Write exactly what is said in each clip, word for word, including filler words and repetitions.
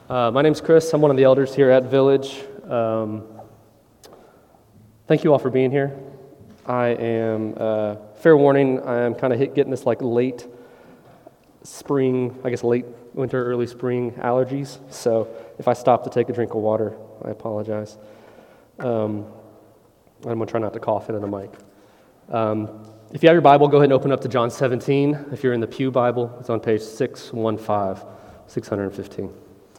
Uh, my name's Chris. I'm one of the elders here at Village. Um, thank you all for being here. I am, uh, fair warning, I am kind of getting this like late spring, I guess late winter, early spring allergies. So if I stop to take a drink of water, I apologize. Um, I'm going to try not to cough into the mic. Um, if you have your Bible, go ahead and open up to John seventeen. If you're in the Pew Bible, it's on page six fifteen, six fifteen.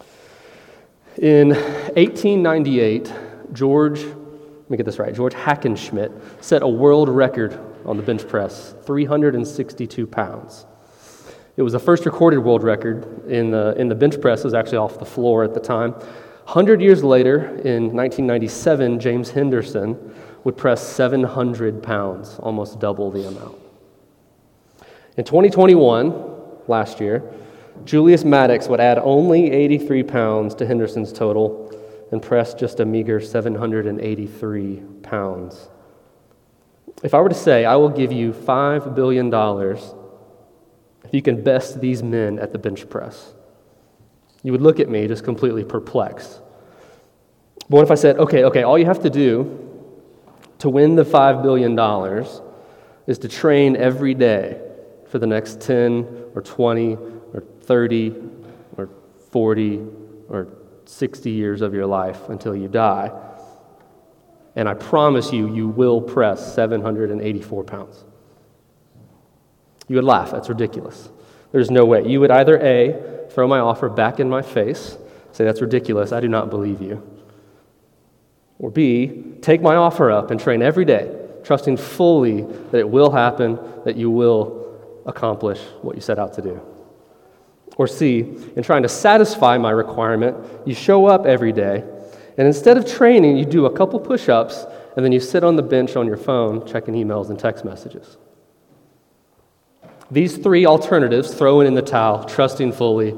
In eighteen ninety-eight, George, let me get this right, George Hackenschmidt set a world record on the bench press, three hundred sixty-two pounds. It was the first recorded world record in the, in the bench press. It was actually off the floor at the time. one hundred years later, in nineteen ninety-seven, James Henderson would press seven hundred pounds, almost double the amount. In twenty twenty-one, last year, Julius Maddox would add only eighty-three pounds to Henderson's total and press just a meager seven hundred eighty-three pounds. If I were to say, I will give you five billion dollars if you can best these men at the bench press, you would look at me just completely perplexed. But what if I said, okay, okay, all you have to do to win the five billion dollars is to train every day for the next ten or twenty or thirty or forty or sixty years of your life until you die. And I promise you, you will press seven hundred eighty-four pounds. You would laugh. That's ridiculous. There's no way. You would either A, throw my offer back in my face, say that's ridiculous, I do not believe you. Or B, take my offer up and train every day, trusting fully that it will happen, that you will accomplish what you set out to do. Or C, in trying to satisfy my requirement, you show up every day, and instead of training, you do a couple push-ups, and then you sit on the bench on your phone checking emails and text messages. These three alternatives, throwing in the towel, trusting fully,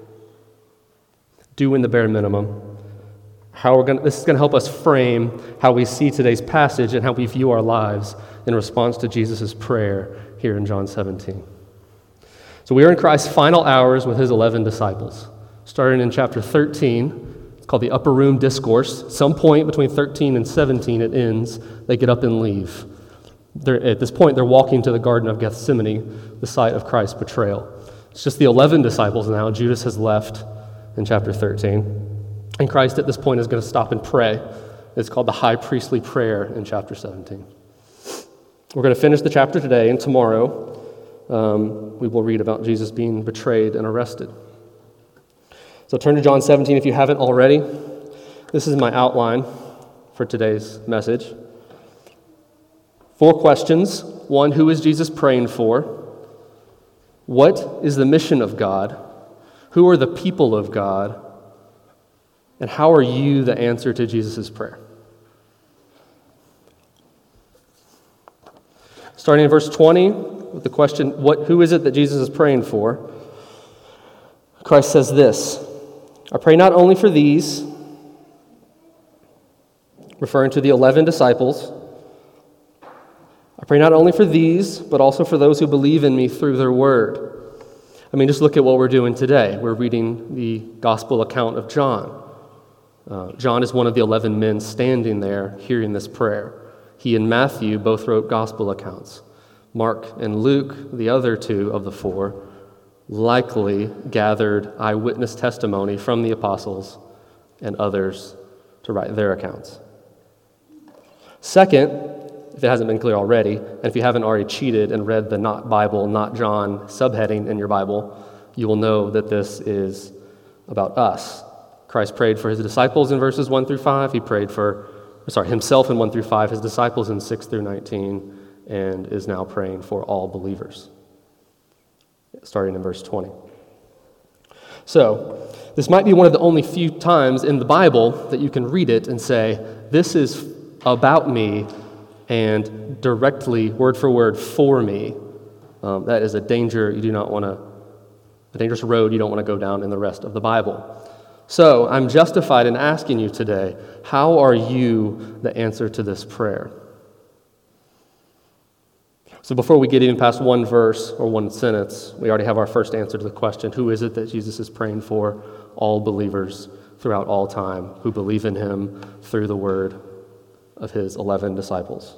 doing the bare minimum, how we're going this is going to help us frame how we see today's passage and how we view our lives in response to Jesus' prayer here in John seventeen. So we are in Christ's final hours with his eleven disciples. Starting in chapter thirteen, it's called the Upper Room Discourse. Some point between thirteen and seventeen it ends. They get up and leave. They're, at this point, they're walking to the Garden of Gethsemane, the site of Christ's betrayal. It's just the eleven disciples now. Judas has left in chapter thirteen. And Christ at this point is going to stop and pray. It's called the high priestly prayer in chapter seventeen. We're going to finish the chapter today, and tomorrow Um, we will read about Jesus being betrayed and arrested. So turn to John seventeen if you haven't already. This is my outline for today's message. Four questions. One, who is Jesus praying for? What is the mission of God? Who are the people of God? And how are you the answer to Jesus' prayer? Starting in verse twenty, with the question, what, who is it that Jesus is praying for? Christ says this, I pray not only for these, referring to the eleven disciples, I pray not only for these, but also for those who believe in me through their word. I mean, just look at what we're doing today. We're reading the gospel account of John. Uh, John is one of the eleven men standing there hearing this prayer. He and Matthew both wrote gospel accounts. Mark and Luke, the other two of the four, likely gathered eyewitness testimony from the apostles and others to write their accounts. Second, if it hasn't been clear already, and if you haven't already cheated and read the Not Bible, Not John subheading in your Bible, you will know that this is about us. Christ prayed for his disciples in verses one through five. He prayed for, sorry, himself in one through five, his disciples in six through nineteen, and is now praying for all believers, starting in verse twenty. So, this might be one of the only few times in the Bible that you can read it and say, this is about me and directly, word for word, for me. Um, that is a danger you do not want to, a dangerous road you don't want to go down in the rest of the Bible. So, I'm justified in asking you today, how are you the answer to this prayer? So before we get even past one verse or one sentence, we already have our first answer to the question, who is it that Jesus is praying for? all believers throughout all time who believe in him through the word of his eleven disciples.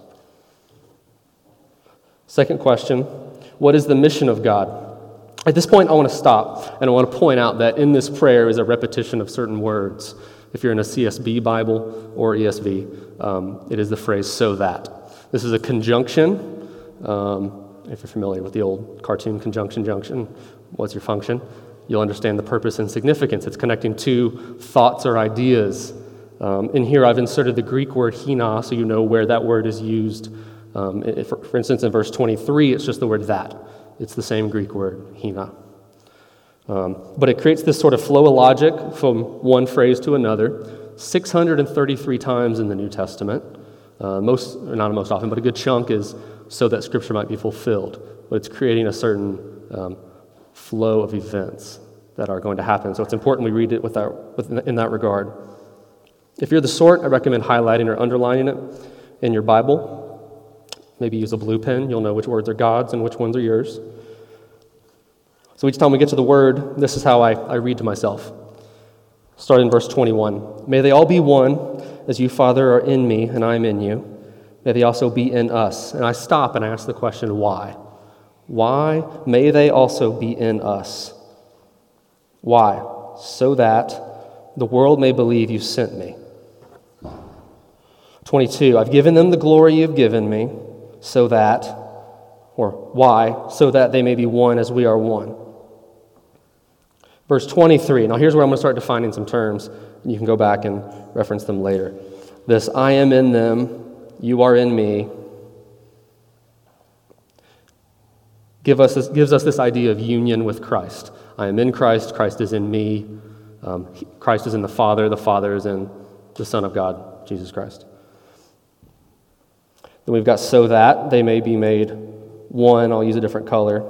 Second question, what is the mission of God? At this point, I want to stop, and I want to point out that in this prayer is a repetition of certain words. If you're in a C S B Bible or E S V, um, it is the phrase, so that. This is a conjunction. Um, if you're familiar with the old cartoon conjunction junction, what's your function? You'll understand the purpose and significance. It's connecting two thoughts or ideas. Um, in here, I've inserted the Greek word hina, so you know where that word is used. Um, if, for instance, in verse twenty-three, it's just the word that. It's the same Greek word, hina. Um, but it creates this sort of flow of logic from one phrase to another, six hundred thirty-three times in the New Testament. Uh, most, or not most often, but a good chunk is so that Scripture might be fulfilled. But it's creating a certain um, flow of events that are going to happen. So it's important we read it with our, with, in that regard. If you're the sort, I recommend highlighting or underlining it in your Bible. Maybe use a blue pen. You'll know which words are God's and which ones are yours. So each time we get to the word, this is how I, I read to myself. Start in verse twenty-one. May they all be one, as you, Father, are in me and I am in you. May they also be in us. And I stop and I ask the question, why? Why may they also be in us? Why? So that the world may believe you sent me. twenty-two. I've given them the glory you've given me, so that, or why? So that they may be one as we are one. Verse twenty-three. Now here's where I'm going to start defining some terms, and you can go back and reference them later. This I am in them, you are in me, give us this, gives us this idea of union with Christ. I am in Christ, Christ is in me, um, Christ is in the Father, the Father is in the Son of God, Jesus Christ. Then we've got so that they may be made one. I'll use a different color.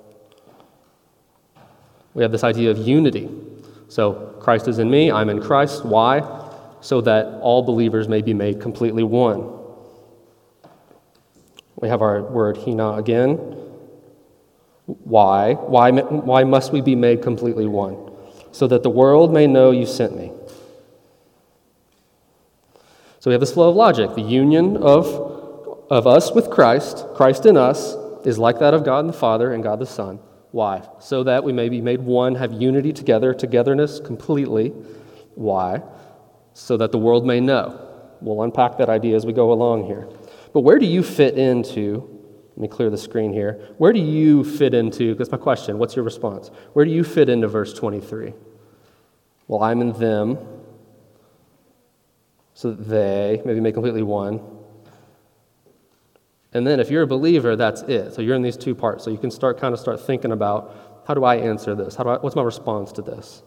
We have this idea of unity. So Christ is in me, I'm in Christ. Why? So that all believers may be made completely one. We have our word hina again. Why? Why, why must we be made completely one? So that the world may know you sent me. So we have this flow of logic. The union of, of us with Christ, Christ in us, is like that of God the Father and God the Son. Why? So that we may be made one, have unity together, togetherness completely. Why? So that the world may know. We'll unpack that idea as we go along here. But where do you fit into, let me clear the screen here, where do you fit into, that's my question, what's your response? Where do you fit into verse twenty-three? Well, I'm in them, so that they may be made completely one. And then if you're a believer, that's it. So you're in these two parts. So you can start kind of start thinking about, how do I answer this? How do I, what's my response to this?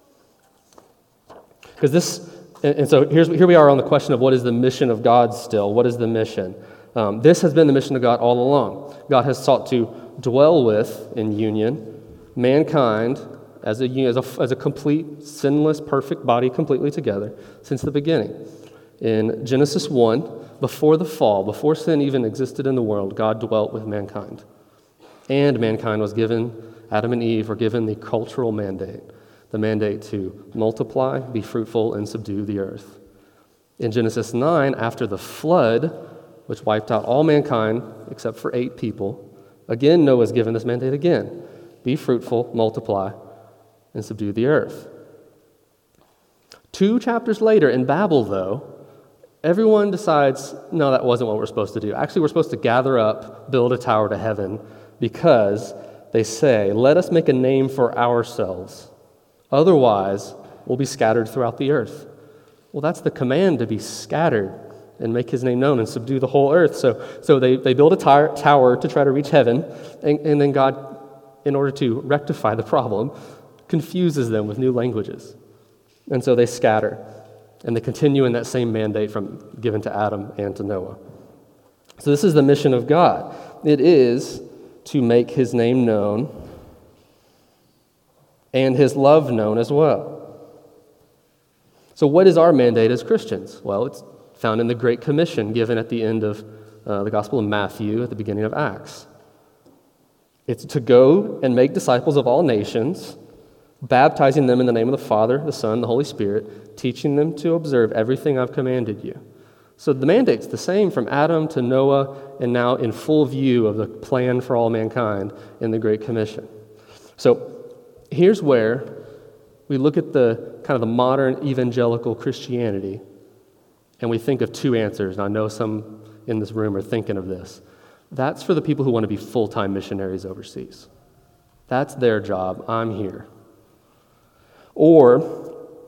Because this, and, and so here's, here we are on the question of what is the mission of God still? What is the mission? Um, this has been the mission of God all along. God has sought to dwell with, in union, mankind as a, as a, as a complete, sinless, perfect body completely together since the beginning. In Genesis one, before the fall, before sin even existed in the world, God dwelt with mankind. And mankind was given, Adam and Eve were given the cultural mandate, the mandate to multiply, be fruitful, and subdue the earth. In Genesis nine, after the flood, which wiped out all mankind except for eight people, again Noah is given this mandate again. Be fruitful, multiply, and subdue the earth. Two chapters later in Babel, though, everyone decides, no, that wasn't what we're supposed to do. Actually, we're supposed to gather up, build a tower to heaven, because they say, let us make a name for ourselves. Otherwise, we'll be scattered throughout the earth. Well, that's the command, to be scattered and make his name known and subdue the whole earth. So, so they, they build a tar- tower to try to reach heaven, and, and then God, in order to rectify the problem, confuses them with new languages. And so they scatter. And they continue in that same mandate from given to Adam and to Noah. So this is the mission of God. It is to make his name known and his love known as well. So what is our mandate as Christians? Well, it's found in the Great Commission given at the end of uh, the Gospel of Matthew, at the beginning of Acts. It's to go and make disciples of all nations, baptizing them in the name of the Father, the Son, the Holy Spirit, teaching them to observe everything I've commanded you. So the mandate's the same from Adam to Noah, and now in full view of the plan for all mankind in the Great Commission. So here's where we look at the kind of the modern evangelical Christianity, and we think of two answers, and I know some in this room are thinking of this. That's for the people who want to be full-time missionaries overseas. That's their job. I'm here. Or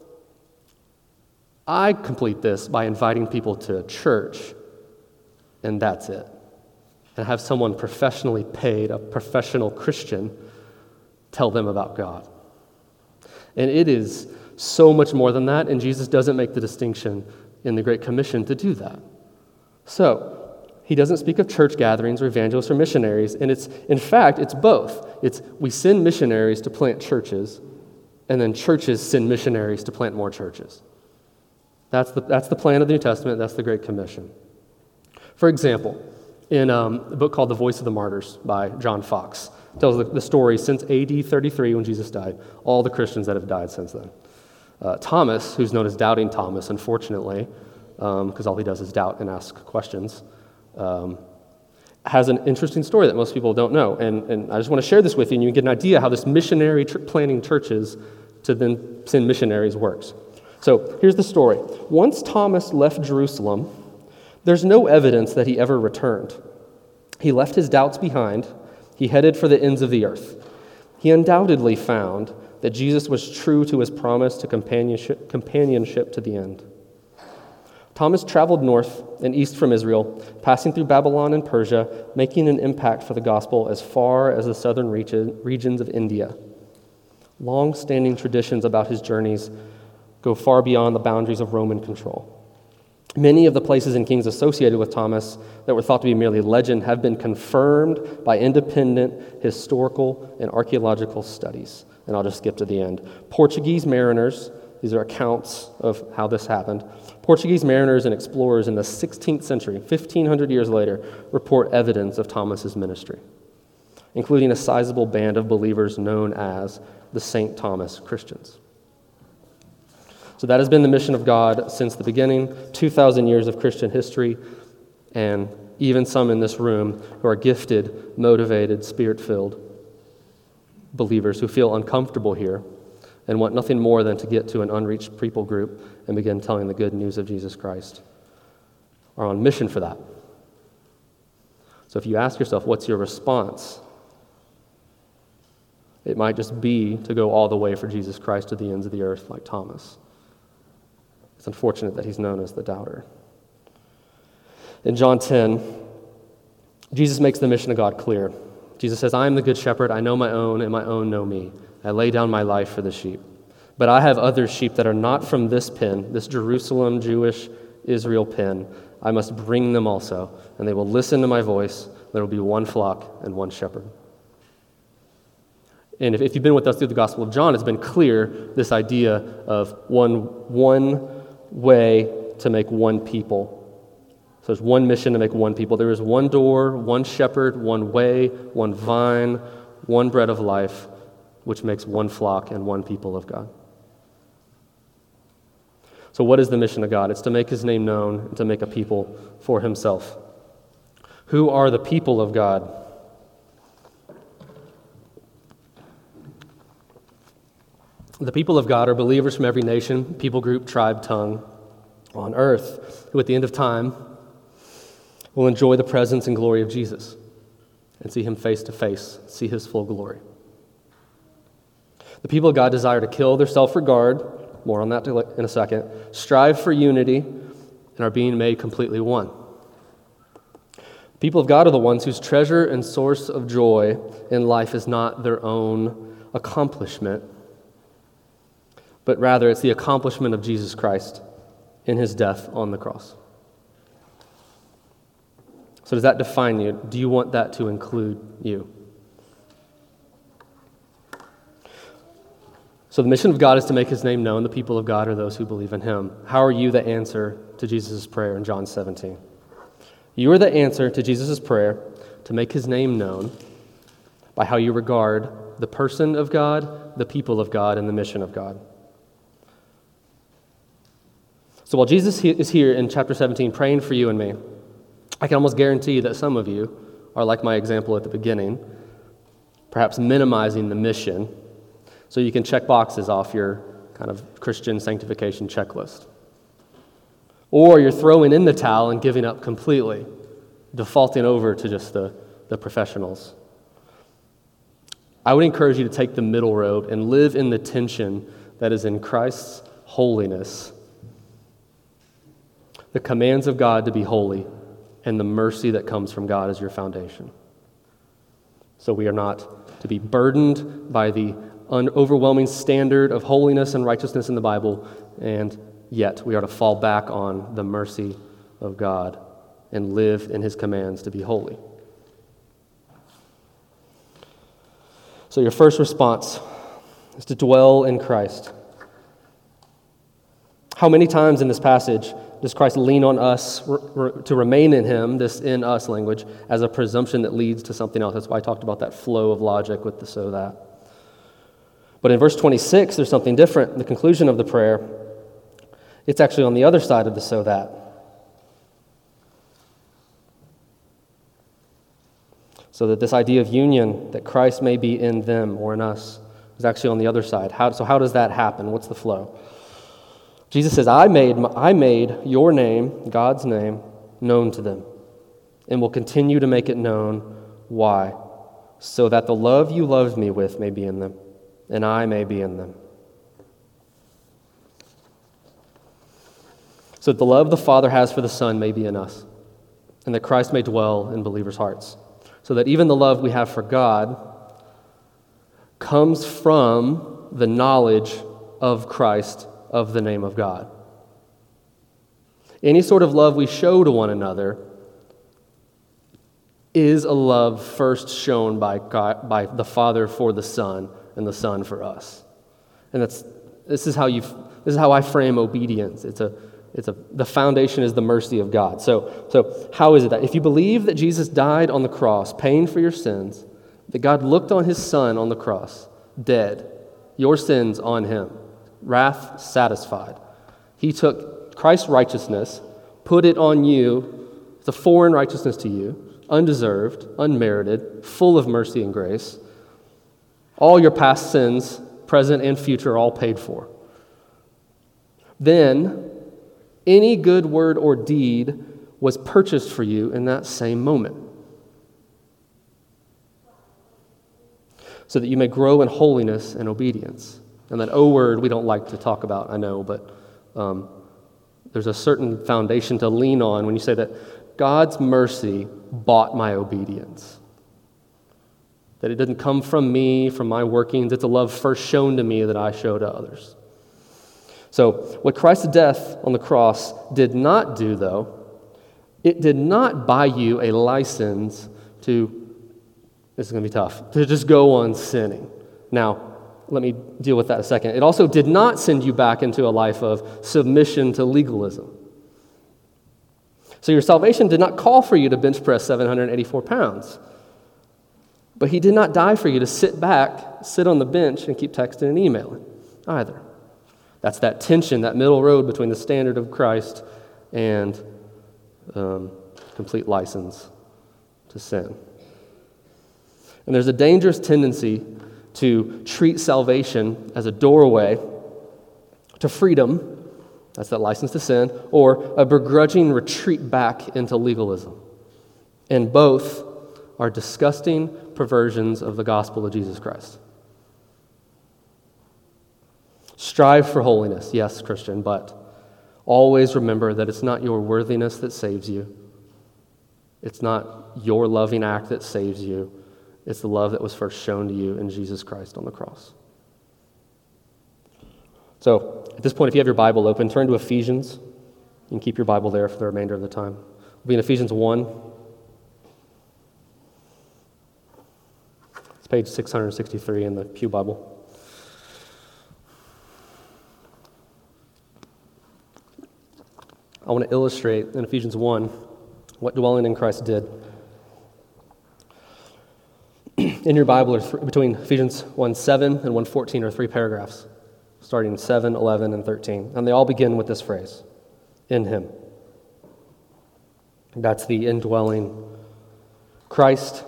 I complete this by inviting people to church, and that's it. And have someone professionally paid, a professional Christian, tell them about God. And it is so much more than that, and Jesus doesn't make the distinction in the Great Commission to do that. So, he doesn't speak of church gatherings or evangelists or missionaries, and it's, in fact, it's both. It's we send missionaries to plant churches, and then churches send missionaries to plant more churches. That's the, that's the plan of the New Testament. That's the Great Commission. For example, in um, a book called The Voice of the Martyrs by John Fox, it tells the, the story since A D thirty-three when Jesus died, all the Christians that have died since then. Uh, Thomas, who's known as Doubting Thomas, unfortunately, because um, all he does is doubt and ask questions, um, has an interesting story that most people don't know. And, and I just want to share this with you, and you can get an idea how this missionary tr- planting churches to then send missionaries works. So here's the story. Once Thomas left Jerusalem, there's no evidence that he ever returned. He left his doubts behind. He headed for the ends of the earth. He undoubtedly found that Jesus was true to his promise to companionship, companionship to the end. Thomas traveled north and east from Israel, passing through Babylon and Persia, making an impact for the gospel as far as the southern regions of India. Long-standing traditions about his journeys go far beyond the boundaries of Roman control. Many of the places and kings associated with Thomas that were thought to be merely legend have been confirmed by independent historical and archaeological studies. And I'll just skip to the end. Portuguese mariners, these are accounts of how this happened. Portuguese mariners and explorers in the sixteenth century, fifteen hundred years later, report evidence of Thomas's ministry, including a sizable band of believers known as the Saint Thomas Christians. So that has been the mission of God since the beginning, two thousand years of Christian history, and even some in this room who are gifted, motivated, spirit-filled believers who feel uncomfortable here and want nothing more than to get to an unreached people group and begin telling the good news of Jesus Christ, are on mission for that. So if you ask yourself, what's your response? It might just be to go all the way for Jesus Christ to the ends of the earth like Thomas. It's unfortunate that he's known as the doubter. In John ten, Jesus makes the mission of God clear. Jesus says, I am the good shepherd. I know my own, and my own know me. I lay down my life for the sheep. But I have other sheep that are not from this pen, this Jerusalem, Jewish, Israel pen. I must bring them also, and they will listen to my voice. There will be one flock and one shepherd. And if, if you've been with us through the Gospel of John, it's been clear, this idea of one, one way to make one people. So there's one mission to make one people. There is one door, one shepherd, one way, one vine, one bread of life, which makes one flock and one people of God. So what is the mission of God? It's to make his name known and to make a people for himself. Who are the people of God? The people of God are believers from every nation, people group, tribe, tongue on earth, who at the end of time will enjoy the presence and glory of Jesus and see him face to face, see his full glory. The people of God desire to kill their self-regard, more on that in a second, strive for unity, and are being made completely one. The people of God are the ones whose treasure and source of joy in life is not their own accomplishment, but rather it's the accomplishment of Jesus Christ in his death on the cross. So does that define you? Do you want that to include you? So the mission of God is to make his name known. The people of God are those who believe in him. How are you the answer to Jesus' prayer in John seventeen? You are the answer to Jesus' prayer to make his name known by how you regard the person of God, the people of God, and the mission of God. So while Jesus is here in chapter seventeen praying for you and me, I can almost guarantee that some of you are like my example at the beginning, perhaps minimizing the mission so you can check boxes off your kind of Christian sanctification checklist. Or you're throwing in the towel and giving up completely, defaulting over to just the, the professionals. I would encourage you to take the middle road and live in the tension that is in Christ's holiness, the commands of God to be holy, and the mercy that comes from God as your foundation. So we are not to be burdened by the un- overwhelming standard of holiness and righteousness in the Bible, and yet we are to fall back on the mercy of God and live in His commands to be holy. So your first response is to dwell in Christ. How many times in this passage does Christ lean on us r- r- to remain in Him, this in us language, as a presumption that leads to something else? That's why I talked about that flow of logic with the so that. But in verse twenty-six, there's something different. The conclusion of the prayer, it's actually on the other side of the so that. So that this idea of union, that Christ may be in them or in us, is actually on the other side. How, so how does that happen? What's the flow? Jesus says, I made, I made your name, God's name, known to them, and will continue to make it known. Why? So that the love you loved me with may be in them, and I may be in them. So that the love the Father has for the Son may be in us, and that Christ may dwell in believers' hearts. So that even the love we have for God comes from the knowledge of Christ, of the name of God. Any sort of love we show to one another is a love first shown by God, by the Father for the Son and the Son for us. And that's this is how you this is how I frame obedience. It's a it's a the foundation is the mercy of God. So so how is it that if you believe that Jesus died on the cross, paying for your sins, that God looked on His Son on the cross, dead, your sins on Him, wrath satisfied. He took Christ's righteousness, put it on you. It's a foreign righteousness to you, undeserved, unmerited, full of mercy and grace. All your past sins, present and future, are all paid for. Then, any good word or deed was purchased for you in that same moment, so that you may grow in holiness and obedience. And that O word we don't like to talk about, I know, but um, there's a certain foundation to lean on when you say that God's mercy bought my obedience. That it didn't come from me, from my workings. It's a love first shown to me that I show to others. So what Christ's death on the cross did not do, though, it did not buy you a license to, this is going to be tough, to just go on sinning. Now, let me deal with that a second. It also did not send you back into a life of submission to legalism. So your salvation did not call for you to bench press seven hundred eighty-four pounds. But He did not die for you to sit back, sit on the bench, and keep texting and emailing either. That's that tension, that middle road between the standard of Christ and um, complete license to sin. And there's a dangerous tendency to treat salvation as a doorway to freedom, that's that license to sin, or a begrudging retreat back into legalism. And both are disgusting perversions of the gospel of Jesus Christ. Strive for holiness, yes, Christian, but always remember that it's not your worthiness that saves you. It's not your loving act that saves you. It's the love that was first shown to you in Jesus Christ on the cross. So, at this point, if you have your Bible open, turn to Ephesians. You can keep your Bible there for the remainder of the time. We'll be in Ephesians one. It's page six hundred sixty-three in the Pew Bible. I want to illustrate in Ephesians one what dwelling in Christ did. in your Bible are th- between Ephesians one seven and one fourteen are three paragraphs, starting seven, eleven, and thirteen. And they all begin with this phrase, in him. That's the indwelling Christ,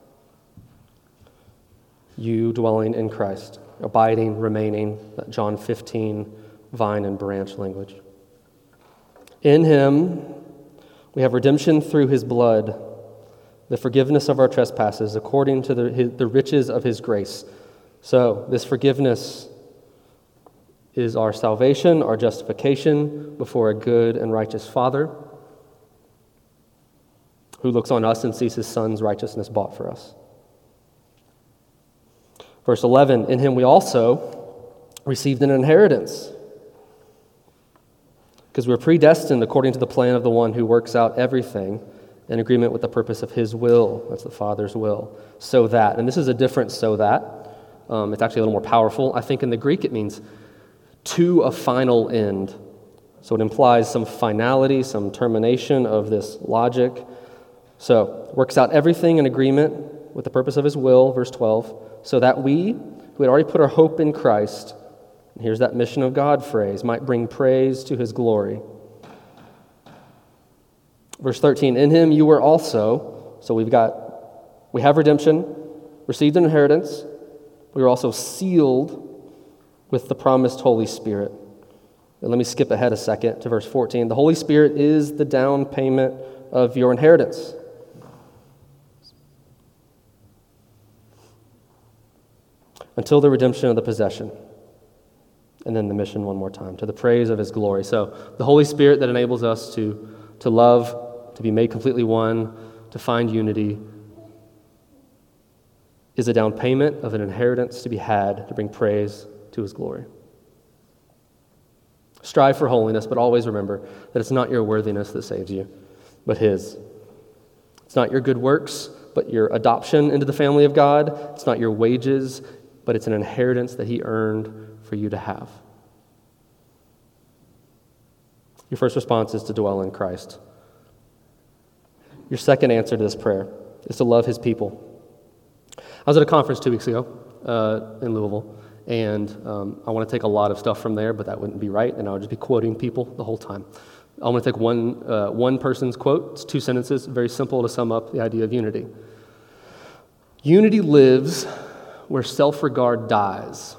you dwelling in Christ, abiding, remaining, that John fifteen vine and branch language. In him we have redemption through his blood, the forgiveness of our trespasses according to the, his, the riches of his grace. So this forgiveness is our salvation, our justification before a good and righteous Father who looks on us and sees his Son's righteousness bought for us. Verse eleven, in him we also received an inheritance, because we're predestined according to the plan of the one who works out everything in agreement with the purpose of his will. That's the Father's will. So that, and this is a different so that. Um, it's actually a little more powerful. I think in the Greek it means to a final end. So it implies some finality, some termination of this logic. So, works out everything in agreement with the purpose of his will, verse twelve, so that we, who had already put our hope in Christ, and here's that mission of God phrase, might bring praise to his glory. Verse thirteen, in him you were also, so we've got, we have redemption, received an inheritance, we were also sealed with the promised Holy Spirit. And let me skip ahead a second to verse fourteen. The Holy Spirit is the down payment of your inheritance. Until the redemption of the possession. And then the mission one more time, to the praise of his glory. So the Holy Spirit that enables us to, to love, to be made completely one, to find unity, is a down payment of an inheritance to be had to bring praise to his glory. Strive for holiness, but always remember that it's not your worthiness that saves you, but his. It's not your good works, but your adoption into the family of God. It's not your wages, but it's an inheritance that he earned for you to have. Your first response is to dwell in Christ. Your second answer to this prayer is to love his people. I was at a conference two weeks ago uh, in Louisville, and um, I want to take a lot of stuff from there, but that wouldn't be right, and I would just be quoting people the whole time. I'm going to take one, uh, one person's quote. It's two sentences, very simple to sum up the idea of unity. Unity lives where self-regard dies.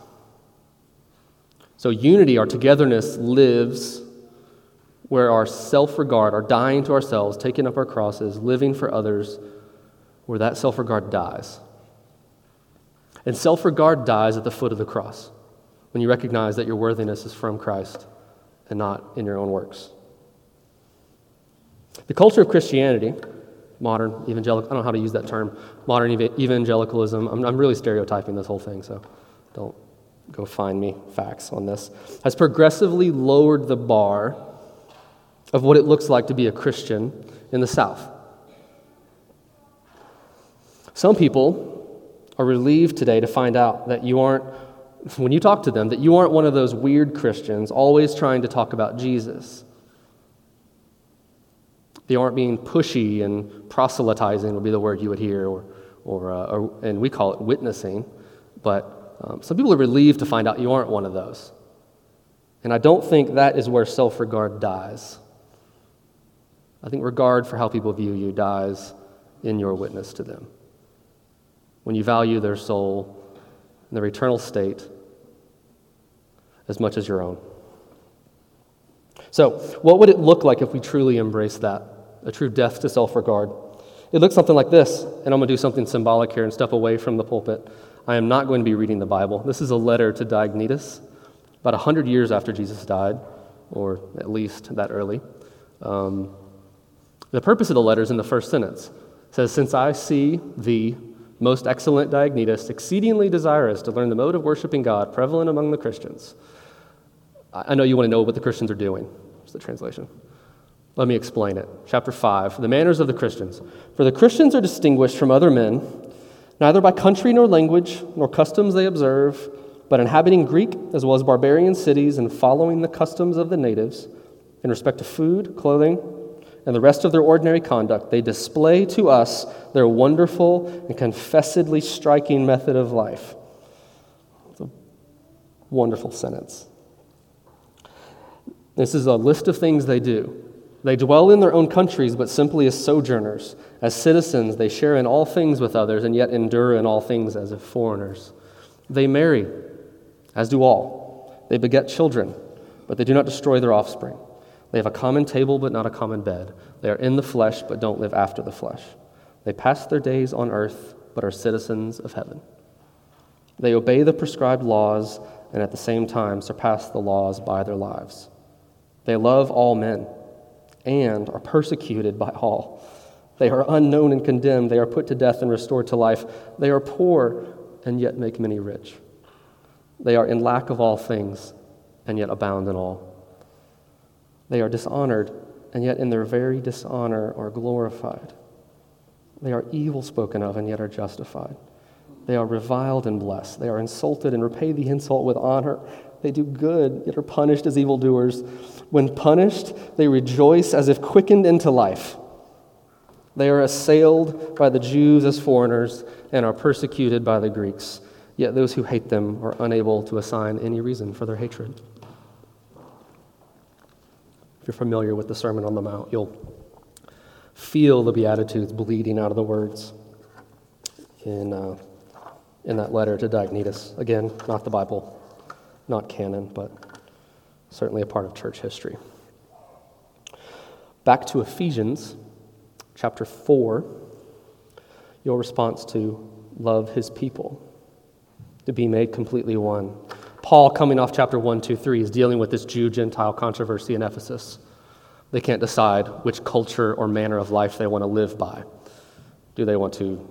So unity, our togetherness, lives where our self-regard, our dying to ourselves, taking up our crosses, living for others, where that self-regard dies. And self-regard dies at the foot of the cross, when you recognize that your worthiness is from Christ and not in your own works. The culture of Christianity, modern evangelical, I don't know how to use that term, modern ev- evangelicalism, I'm, I'm really stereotyping this whole thing, so don't go find me facts on this, has progressively lowered the bar of what it looks like to be a Christian in the South. Some people are relieved today to find out that you aren't, when you talk to them, that you aren't one of those weird Christians always trying to talk about Jesus. They aren't being pushy and proselytizing would be the word you would hear, or, or, uh, or and we call it witnessing. But um, some people are relieved to find out you aren't one of those. And I don't think that is where self-regard dies. I think regard for how people view you dies in your witness to them. When you value their soul and their eternal state as much as your own. So, what would it look like if we truly embraced that? A true death to self-regard. It looks something like this, and I'm going to do something symbolic here and step away from the pulpit. I am not going to be reading the Bible. This is a letter to Diognetus, about one hundred years after Jesus died, or at least that early. Um, the purpose of the letter is in the first sentence. It says, "Since I see thee, most excellent Diognetus, exceedingly desirous to learn the mode of worshiping God prevalent among the Christians." I know you want to know what the Christians are doing. That's the translation. Let me explain it. Chapter five, the manners of the Christians. For the Christians are distinguished from other men, neither by country nor language, nor customs they observe, but inhabiting Greek as well as barbarian cities and following the customs of the natives in respect to food, clothing, and the rest of their ordinary conduct, they display to us their wonderful and confessedly striking method of life. It's a wonderful sentence. This is a list of things they do. They dwell in their own countries, but simply as sojourners. As citizens, they share in all things with others, and yet endure in all things as if foreigners. They marry, as do all. They beget children, but they do not destroy their offspring. They have a common table, but not a common bed. They are in the flesh, but don't live after the flesh. They pass their days on earth, but are citizens of heaven. They obey the prescribed laws, and at the same time surpass the laws by their lives. They love all men, and are persecuted by all. They are unknown and condemned. They are put to death and restored to life. They are poor, and yet make many rich. They are in lack of all things, and yet abound in all. They are dishonored, and yet in their very dishonor are glorified. They are evil spoken of, and yet are justified. They are reviled and blessed. They are insulted and repay the insult with honor. They do good, yet are punished as evildoers. When punished, they rejoice as if quickened into life. They are assailed by the Jews as foreigners and are persecuted by the Greeks. Yet those who hate them are unable to assign any reason for their hatred. If you're familiar with the Sermon on the Mount, you'll feel the Beatitudes bleeding out of the words in, uh, in that letter to Diognetus. Again, not the Bible. Not canon, but certainly a part of church history. Back to Ephesians chapter four, your response to love his people, to be made completely one. Paul, coming off chapter one, two, three, is dealing with this Jew-Gentile controversy in Ephesus. They can't decide which culture or manner of life they want to live by. Do they want to,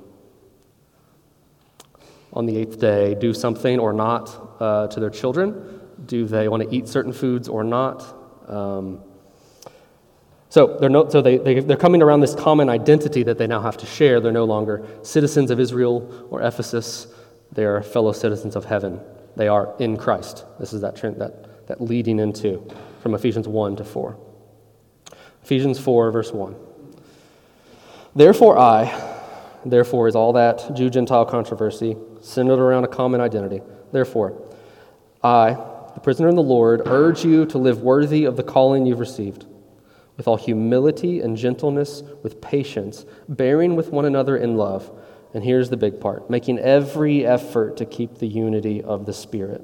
on the eighth day, do something or not uh, to their children? Do they want to eat certain foods or not? Um, so they're no, so they, they they're coming around this common identity that they now have to share. They're no longer citizens of Israel or Ephesus. They are fellow citizens of heaven. They are in Christ. This is that trend, that that leading into from Ephesians one to four. Ephesians four, verse one. Therefore I, therefore is all that Jew-Gentile controversy centered around a common identity. Therefore, I, the prisoner in the Lord, urge you to live worthy of the calling you've received, with all humility and gentleness, with patience, bearing with one another in love. And here's the big part, making every effort to keep the unity of the Spirit.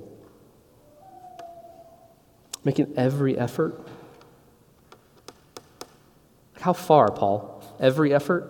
Making every effort? How far, Paul? Every effort?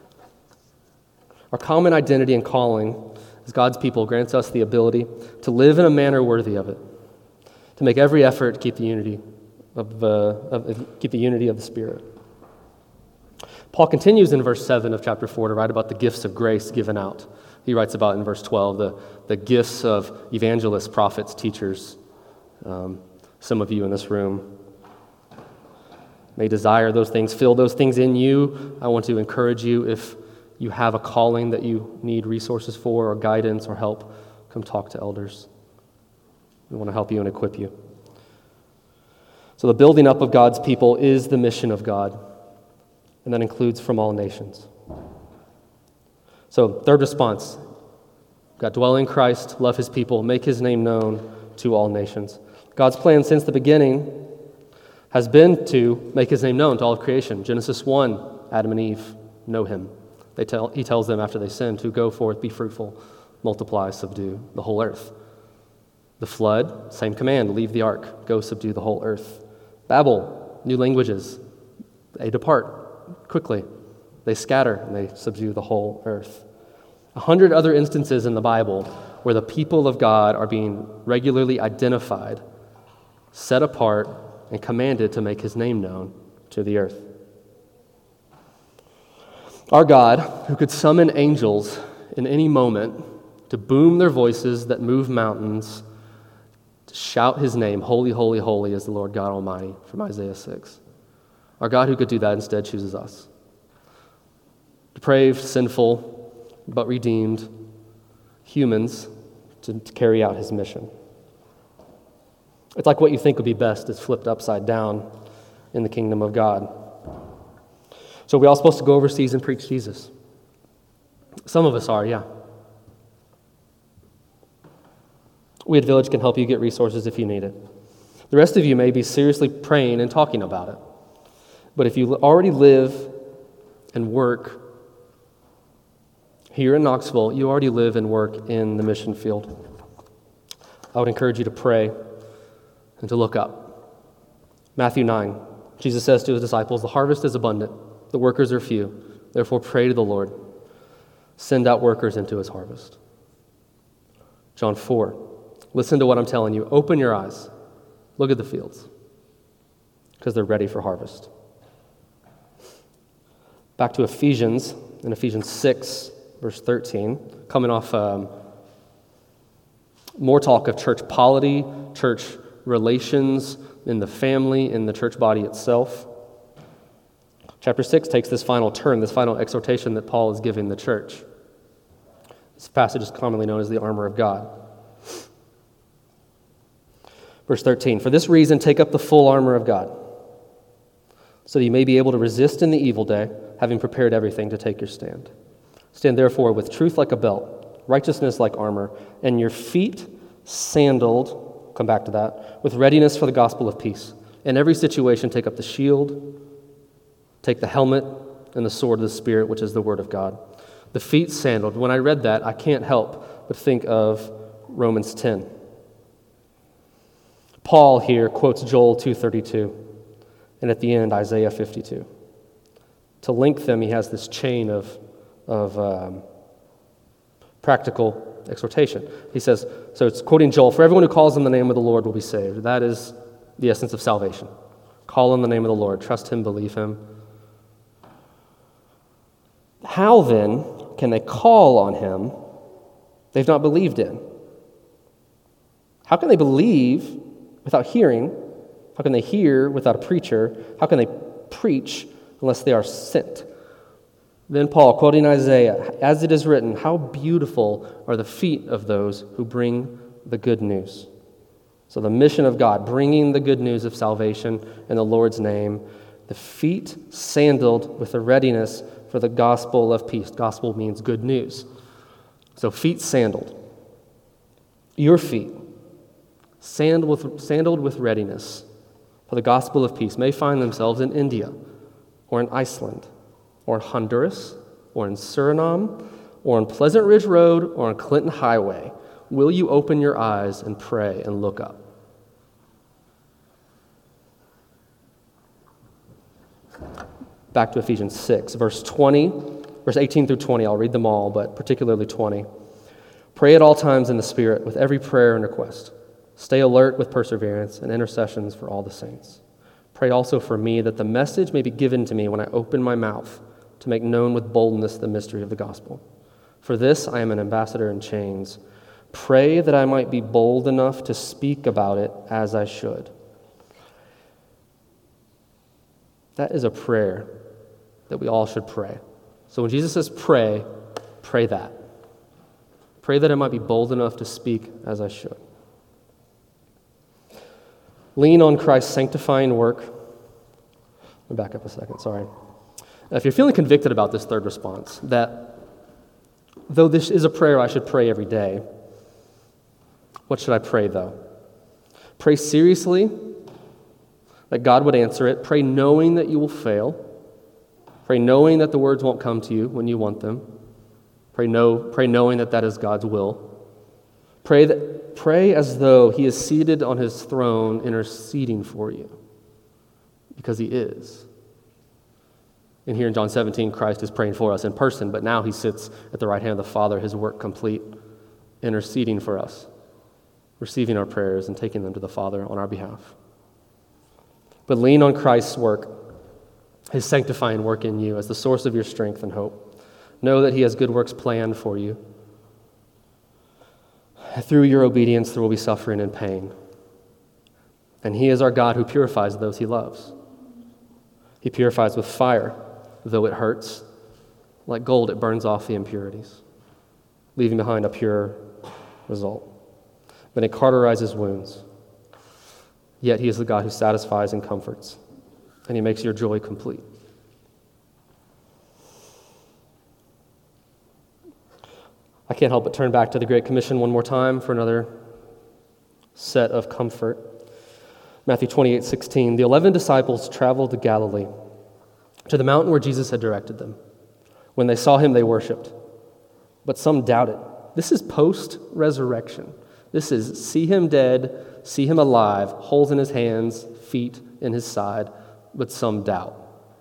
Our common identity and calling as God's people grants us the ability to live in a manner worthy of it, to make every effort to keep the unity of, uh, of keep the unity of the Spirit. Paul continues in verse seven of chapter four to write about the gifts of grace given out. He writes about in verse twelve the, the gifts of evangelists, prophets, teachers. Um, some of you in this room may desire those things, feel those things in you. I want to encourage you, if you have a calling that you need resources for or guidance or help, come talk to elders. We want to help you and equip you. So the building up of God's people is the mission of God, and that includes from all nations. So third response, God, dwell in Christ, love his people, make his name known to all nations. God's plan since the beginning has been to make his name known to all of creation. Genesis one, Adam and Eve know him. They tell, he tells them after they sin to go forth, be fruitful, multiply, subdue the whole earth. The flood, same command, leave the ark, go subdue the whole earth. Babel, new languages, they depart quickly. They scatter and they subdue the whole earth. A hundred other instances in the Bible where the people of God are being regularly identified, set apart, and commanded to make his name known to the earth. Our God, who could summon angels in any moment to boom their voices that move mountains, to shout his name, holy, holy, holy is the Lord God Almighty, from Isaiah six. Our God who could do that instead chooses us. Depraved, sinful, but redeemed humans to, to carry out his mission. It's like what you think would be best is flipped upside down in the kingdom of God. So are we all supposed to go overseas and preach Jesus? Some of us are, yeah. We at Village can help you get resources if you need it. The rest of you may be seriously praying and talking about it. But if you already live and work here in Knoxville, you already live and work in the mission field. I would encourage you to pray and to look up. Matthew nine, Jesus says to his disciples, "The harvest is abundant, the workers are few. Therefore pray to the Lord. Send out workers into his harvest." John four, listen to what I'm telling you. Open your eyes. Look at the fields, because they're ready for harvest. Back to Ephesians, in Ephesians six, verse thirteen, coming off um, more talk of church polity, church relations in the family, in the church body itself. Chapter six takes this final turn, this final exhortation that Paul is giving the church. This passage is commonly known as the armor of God. Verse thirteen, "For this reason take up the full armor of God, so that you may be able to resist in the evil day, having prepared everything to take your stand. Stand therefore with truth like a belt, righteousness like armor, and your feet sandaled," come back to that, "with readiness for the gospel of peace. In every situation take up the shield, take the helmet, and the sword of the Spirit, which is the word of God." The feet sandaled. When I read that, I can't help but think of Romans ten. Paul here quotes Joel two thirty-two, and at the end, Isaiah fifty-two. To link them, he has this chain of, of um, practical exhortation. He says, so it's quoting Joel, "For everyone who calls on the name of the Lord will be saved." That is the essence of salvation. Call on the name of the Lord, trust him, believe him. How then can they call on him they've not believed in? How can they believe without hearing? How can they hear without a preacher? How can they preach unless they are sent? Then Paul, quoting Isaiah, "As it is written, how beautiful are the feet of those who bring the good news." So the mission of God, bringing the good news of salvation in the Lord's name, the feet sandaled with the readiness for the gospel of peace. Gospel means good news. So feet sandaled. Your feet, sandaled with, sandaled with readiness for the gospel of peace, may find themselves in India, or in Iceland, or in Honduras, or in Suriname, or on Pleasant Ridge Road, or on Clinton Highway. Will you open your eyes and pray and look up? Back to Ephesians six, verse twenty, verse eighteen through twenty. I'll read them all, but particularly twenty. "Pray at all times in the Spirit with every prayer and request. Stay alert with perseverance and intercessions for all the saints. Pray also for me that the message may be given to me when I open my mouth to make known with boldness the mystery of the gospel. For this I am an ambassador in chains. Pray that I might be bold enough to speak about it as I should." That is a prayer that we all should pray. So when Jesus says pray, pray that. Pray that I might be bold enough to speak as I should. Lean on Christ's sanctifying work. Let me back up a second, sorry. If you're feeling convicted about this third response, that though this is a prayer I should pray every day, what should I pray though? Pray seriously that God would answer it. Pray knowing that you will fail. Pray knowing that the words won't come to you when you want them. Pray, know, pray knowing that that is God's will. Pray that, pray as though he is seated on his throne interceding for you, because he is. And here in John seventeen, Christ is praying for us in person, but now he sits at the right hand of the Father, his work complete, interceding for us, receiving our prayers and taking them to the Father on our behalf. But lean on Christ's work, his sanctifying work in you as the source of your strength and hope. Know that he has good works planned for you. Through your obedience, there will be suffering and pain. And he is our God who purifies those he loves. He purifies with fire, though it hurts. Like gold, it burns off the impurities, leaving behind a pure result. But it cauterizes wounds. Yet he is the God who satisfies and comforts, and he makes your joy complete. I can't help but turn back to the Great Commission one more time for another set of comfort. Matthew twenty-eight sixteen, the eleven disciples traveled to Galilee, to the mountain where Jesus had directed them. When they saw him, they worshiped, but some doubted. This is post-resurrection. This is see him dead, see him alive, holes in his hands, feet in his side, but some doubt.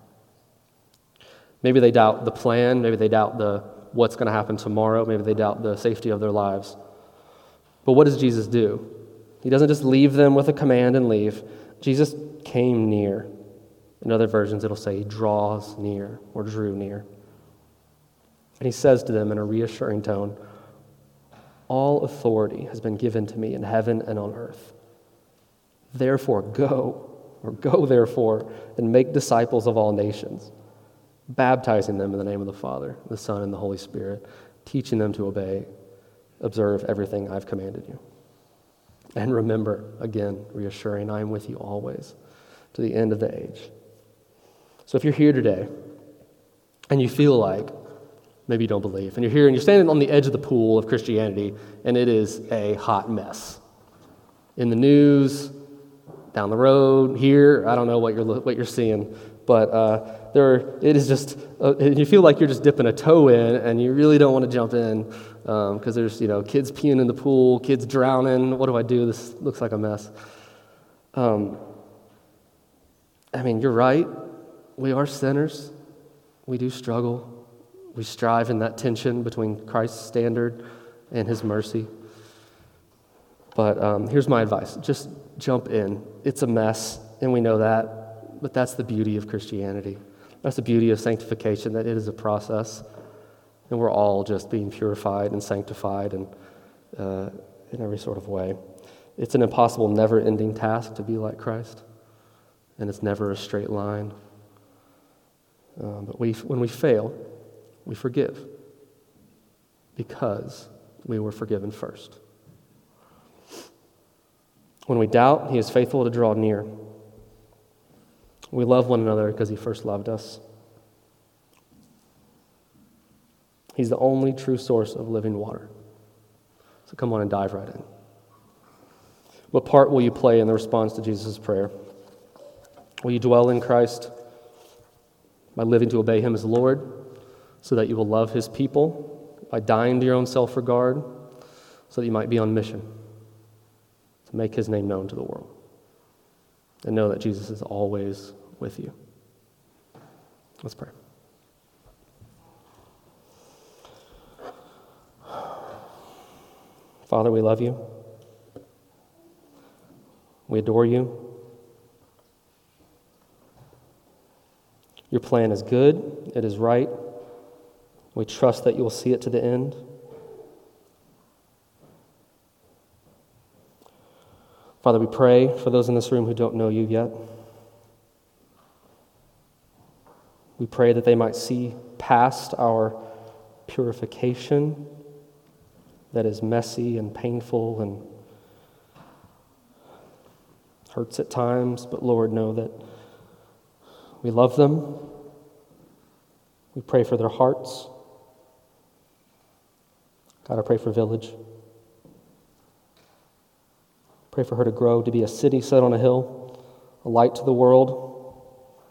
Maybe they doubt the plan, maybe they doubt the what's going to happen tomorrow, maybe they doubt the safety of their lives. But what does Jesus do? He doesn't just leave them with a command and leave. Jesus came near. In other versions, it'll say he draws near or drew near. And he says to them in a reassuring tone, all authority has been given to me in heaven and on earth. Therefore go, or go therefore, and make disciples of all nations, baptizing them in the name of the Father, the Son, and the Holy Spirit, teaching them to obey, observe everything I've commanded you. And remember, again, reassuring, I am with you always to the end of the age. So if you're here today and you feel like maybe you don't believe, and you're here and you're standing on the edge of the pool of Christianity, and it is a hot mess. In the news, down the road, here, I don't know what you're what you're seeing, but uh, there it is just, uh, you feel like you're just dipping a toe in, and you really don't want to jump in because um, there's you know kids peeing in the pool, kids drowning. What do I do? This looks like a mess. Um, I mean, you're right. We are sinners. We do struggle. We strive in that tension between Christ's standard and his mercy. But um, here's my advice. Just jump in. It's a mess, and we know that. But that's the beauty of Christianity. That's the beauty of sanctification, that it is a process. And we're all just being purified and sanctified and uh, in every sort of way. It's an impossible, never-ending task to be like Christ. And it's never a straight line. Um, but we, when we fail, we forgive because we were forgiven first. When we doubt, he is faithful to draw near. We love one another because he first loved us. He's the only true source of living water. So come on and dive right in. What part will you play in the response to Jesus' prayer? Will you dwell in Christ by living to obey him as Lord, so that you will love his people, by dying to your own self-regard, so that you might be on mission to make his name known to the world, and know that Jesus is always with you? Let's pray. Father, we love you. We adore you. Your plan is good. It is right. We trust that you will see it to the end. Father, we pray for those in this room who don't know you yet. We pray that they might see past our purification that is messy and painful and hurts at times, but Lord, know that we love them. We pray for their hearts. God, I pray for Village. Pray for her to grow to be a city set on a hill, a light to the world,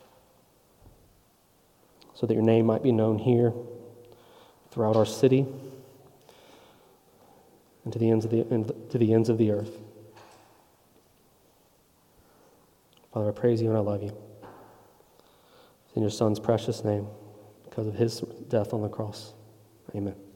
so that your name might be known here, throughout our city, and to the ends of the, and to the ends of the earth. Father, I praise you and I love you. In your Son's precious name, because of his death on the cross. Amen.